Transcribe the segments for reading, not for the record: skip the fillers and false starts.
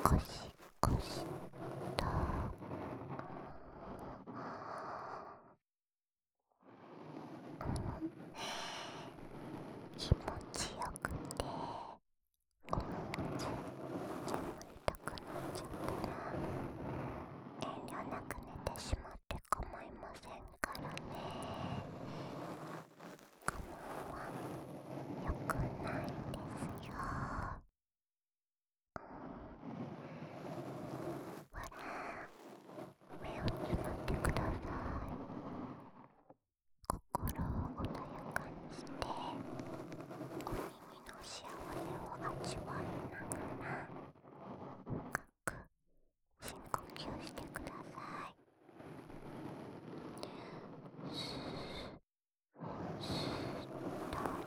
ゴシゴシと気持ちよくて思わず眠りたくなっちゃったら遠慮なく寝てしまって構いませんからね。我慢は良くないですよ。ほら、目をつむってください。心を穏やかにしてお耳の幸せを味わいながら深く深呼吸してください。スースーと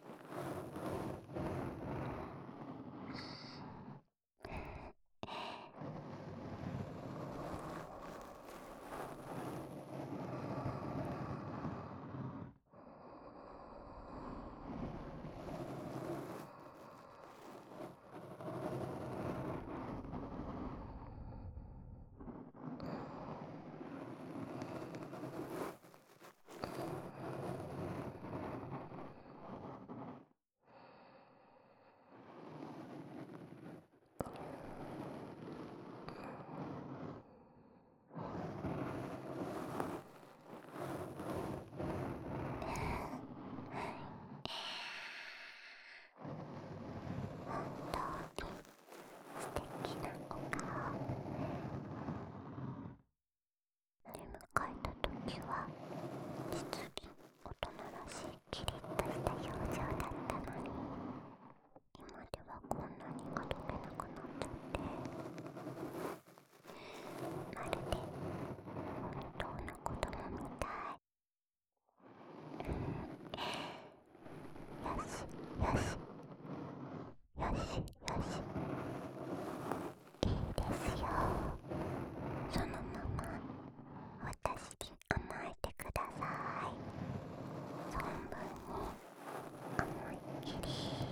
本当に素敵なお顔。出迎えた時は実に大人らしいキリッとした表情だったのに、今ではこんなにあどけなくなっちゃって、まるで本当の子供みたい。よしよしよしよし、いいですよ。そのまま私に甘えてください。存分に思いっきり。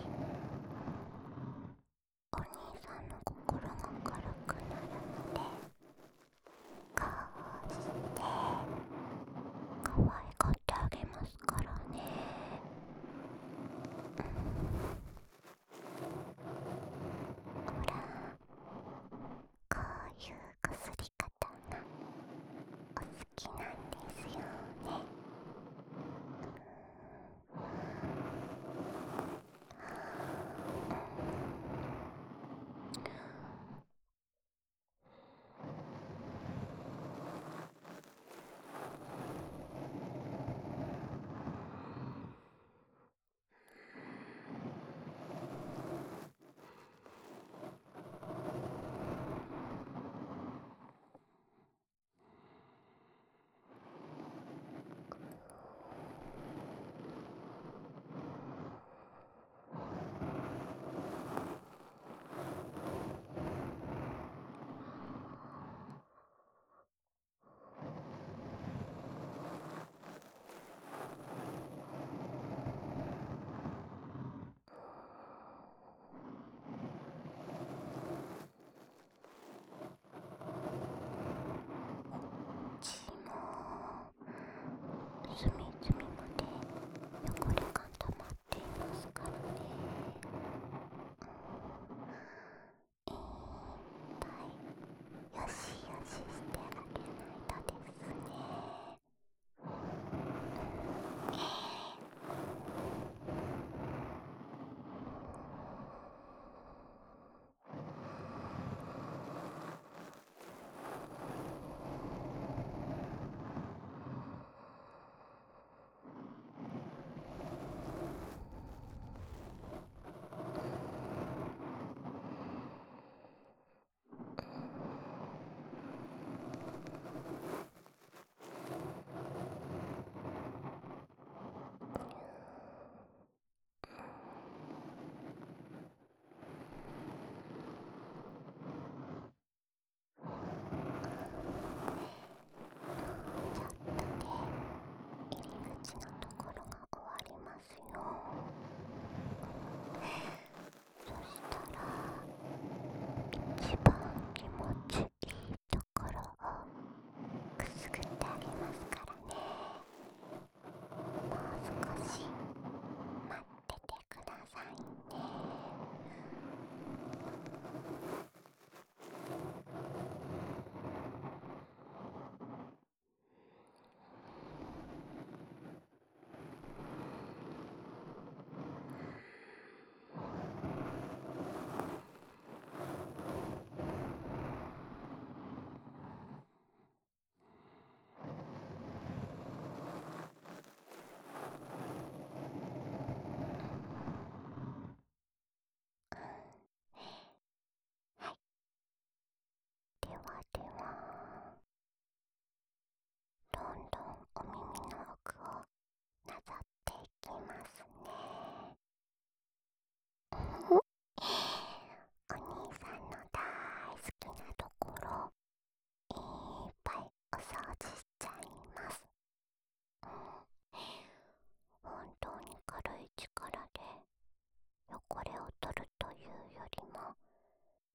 お兄さんの心が軽くなるので、こうして可愛がってあげますからね。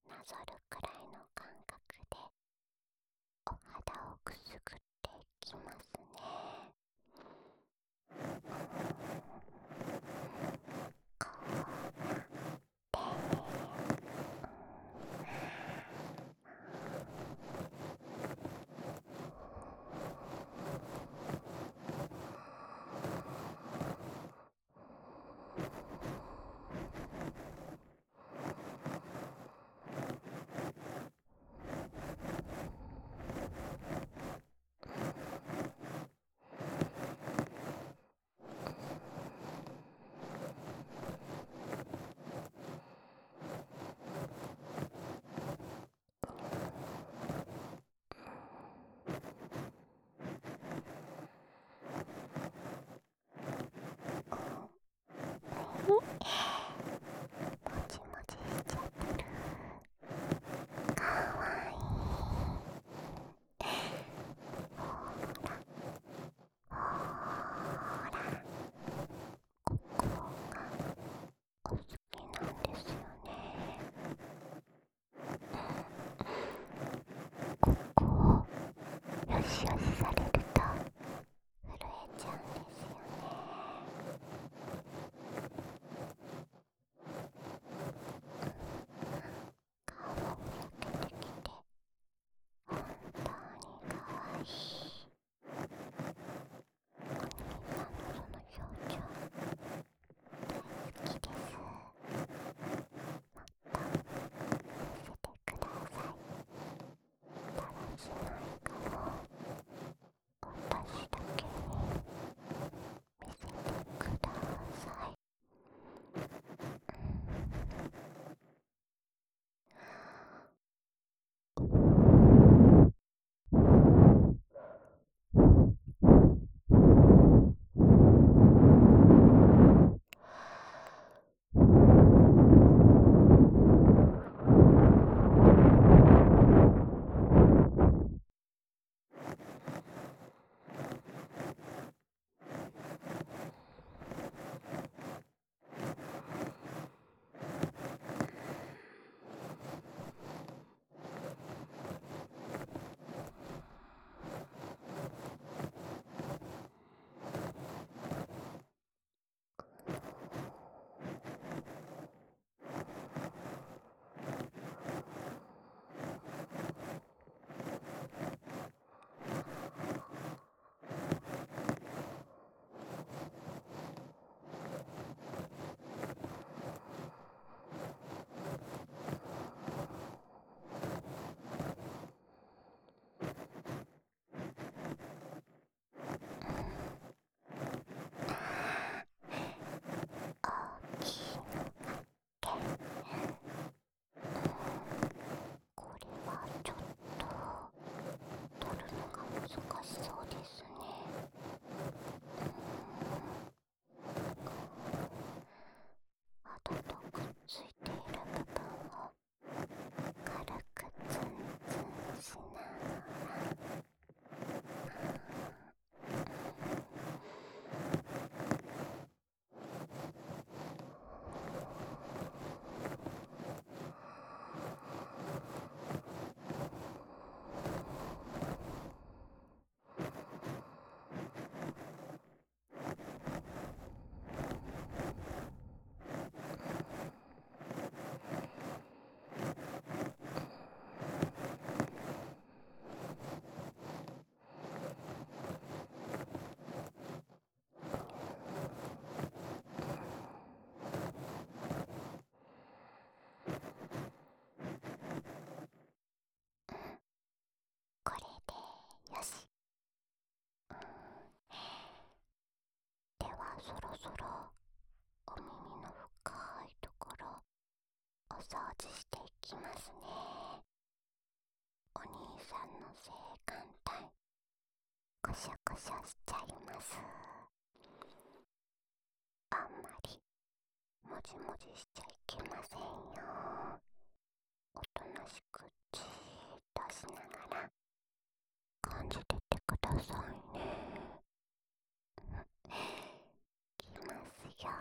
なぞるくらいの感覚でお肌をくすぐっていきますね。こうやもちもちしちゃってる。かわいい。ほらほら、ここがお好きなんですよね。ここをよしよしされると震えちゃうんですよね。顔を焼けてきて本当にかわいい。お兄さんのその表情大好きです。もっと見せてください。だらしない顔を私だけに見せてください。大きいのけ。これはちょっと取るのが難しそうですね。肌とくっついている部分を軽くツンツンしながら、これでよし。ではそろそろお耳の深いところお掃除していきますね。お兄さんの性感帯コショコショしちゃいます。あんまりもじもじしちゃいけませんよ。おとなしくじーっとしながら感じててくださいね。いきますよ。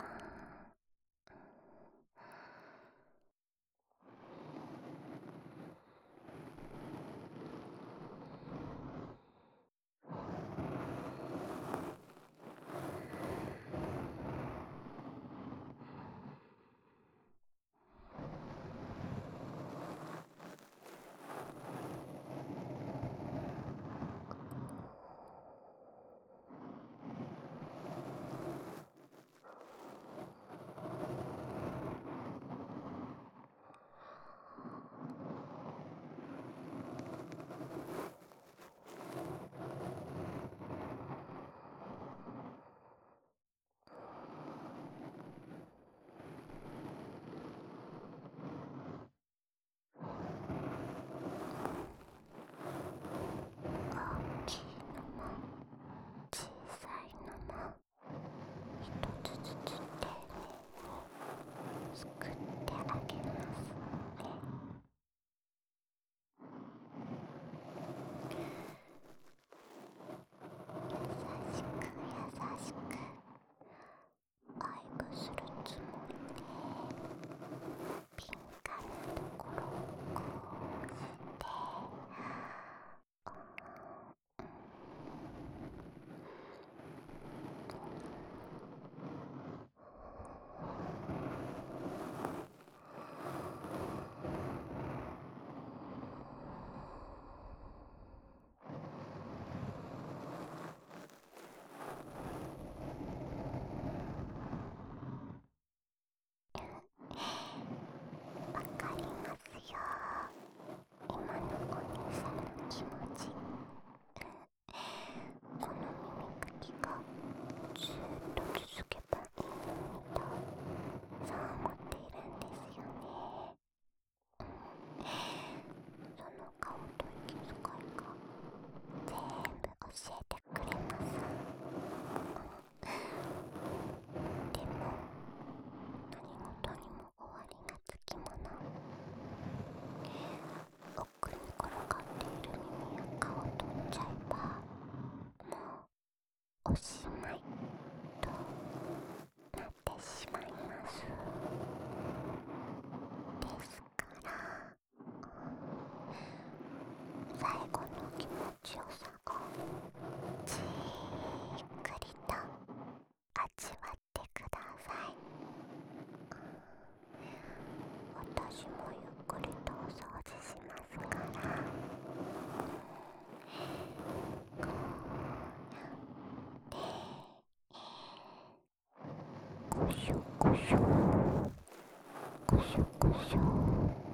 ですから、最後の気持ちよさをじっくりと味わってください。私もゆっくりとお掃除しますから、こうやって、こしょこしょこしょこしょ